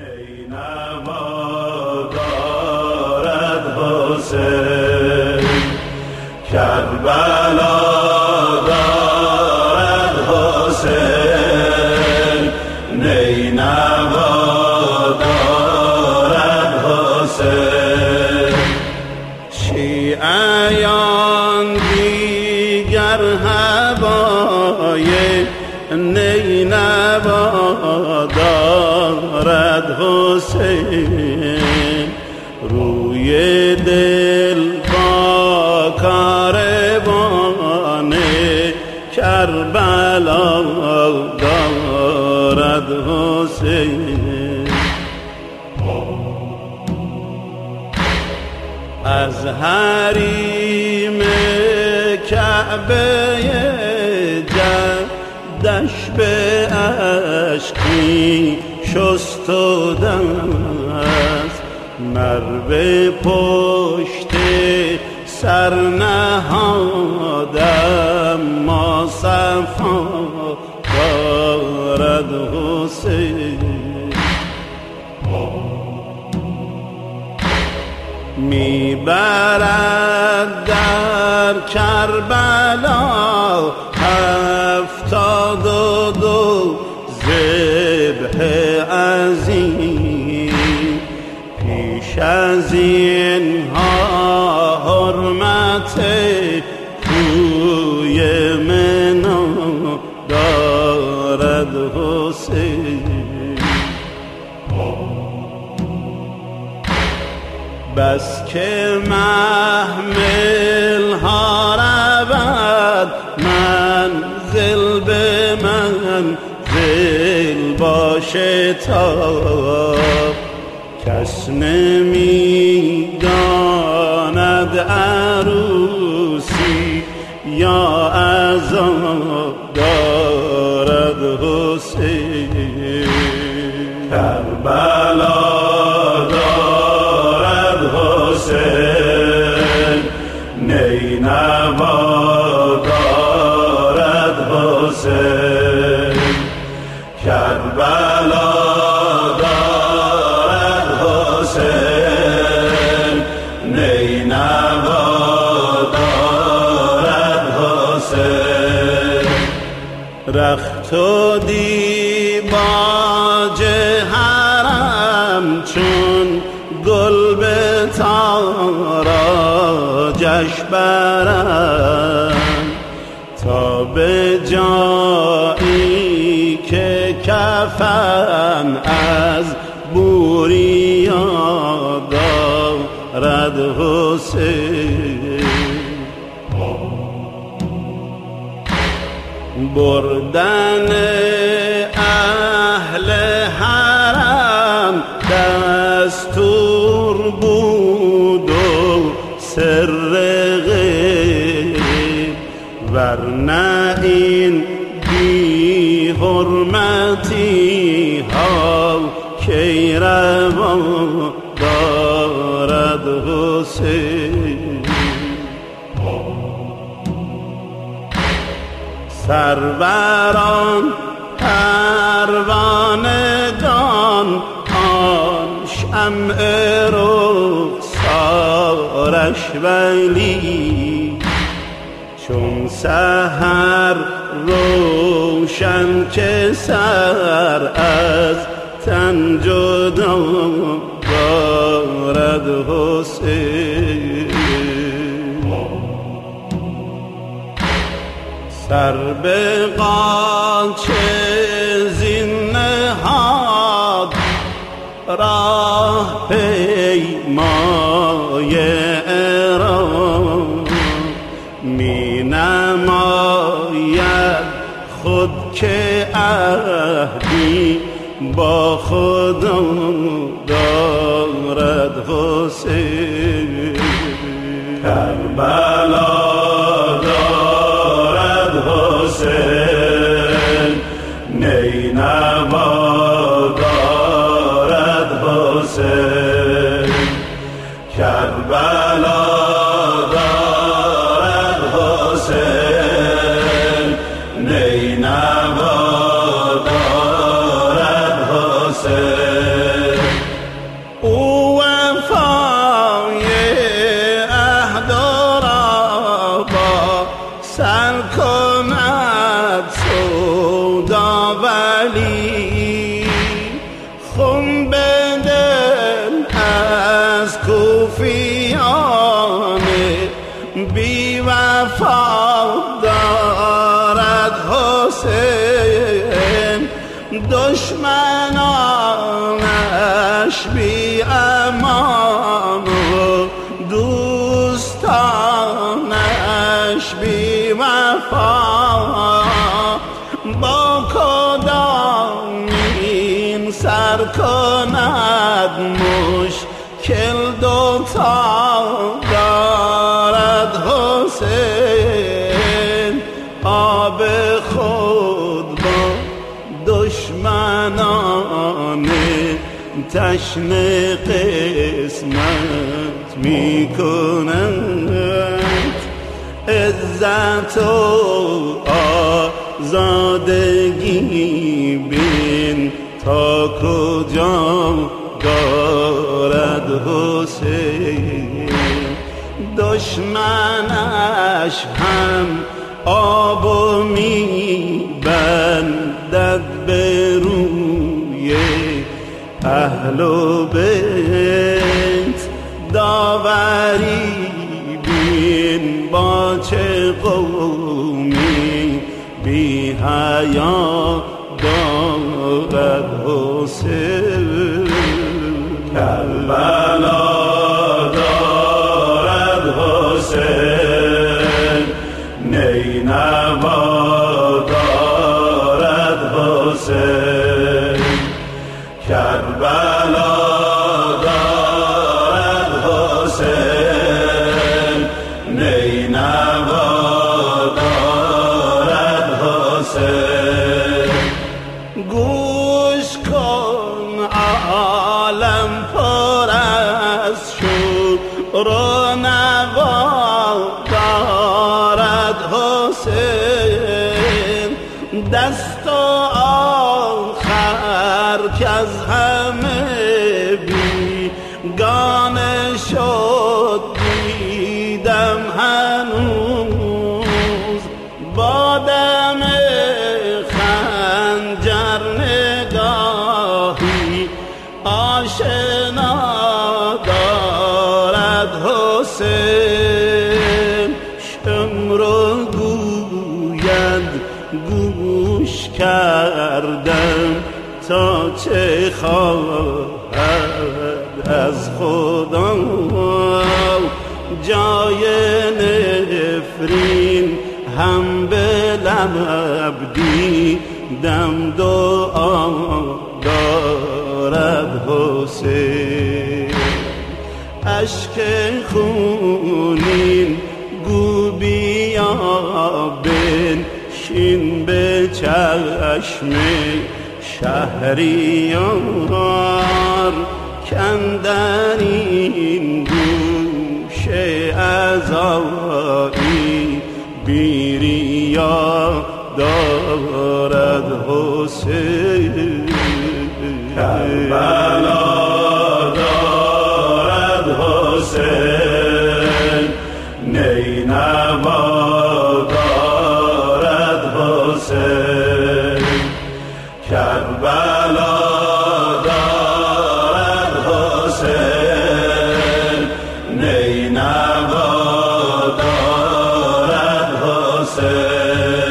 نینوا دارد حسین، کربلا دارد حسین، نینوا دارد حسین. شیعیان دیگر هوای نینوا دارد حسین، روی دل با کاروان کربلا دارد حسین. از حریم کعبه جدش به اشکی شست و دست، مر به پشت سر نهادم ما صفا دارد حسین. میبرد در کربلا 72 ذبح عظیم، پیش از اینها حرمت کوی منا دارد حسین. بس که محمل ها رود منزل به منزل باشه تا کس نمیداند عروسی یا عزا دارد حسین. کربلا دارد حسین، نینوا دارد حسین، کربلا دارد حسین، نینوا دارد حسین. رخت و دیباج حرم چون گل به تاراجش برند، تا به جایی که کفن از بوریا دارد حسین. بردن اهل حرم دستور بود و سر غیب، ورنه این بی حرمتی ها کی روا دارد حسین. سروران پروانگان آن شمع رخسارش ولی، چون سحر روشن که سر از تن جدا دارد حسین. سر به قاچه زین نهاد راه پیمای عراق، می نماید خود که عهدی با خدا دارد حسین. کربلا دارد حسین، نینوا دارد حسین، کربلا دارد حسین، نینوا دارد حسین. نکند مشکل دوتا دارد حسین آب خود با دشمنان تشنه قسمت می کند عزت و آزادگی بین تا کجا دارد حسین دشمنش هم آب و می بندد به روی اهل و بیت داوری بین با چه قومی بی حیا دارد حسین کربلا دارد حسین نینوا دارد حسین کربلا دارد حسین نینوا دارد حسین گوش کن عالم پر از شور و نوا دارد حسین دست آخر که از همه بیگانه شد دیدم هنوز با دم خنجر نگاهی آشنا دارد حسین شمر گوید گوش کردم تا چه خواهد از خدا جای نفرین هم به لب دیدم دعا دارد حسین اشک خونین گو بیا بنشین به چشم شهریار کندر این گوشه عزایی بیریا دارد حسین کربلا دارد حسین نینوا دارد حسین کربلا دارد حسین نینوا دارد حسین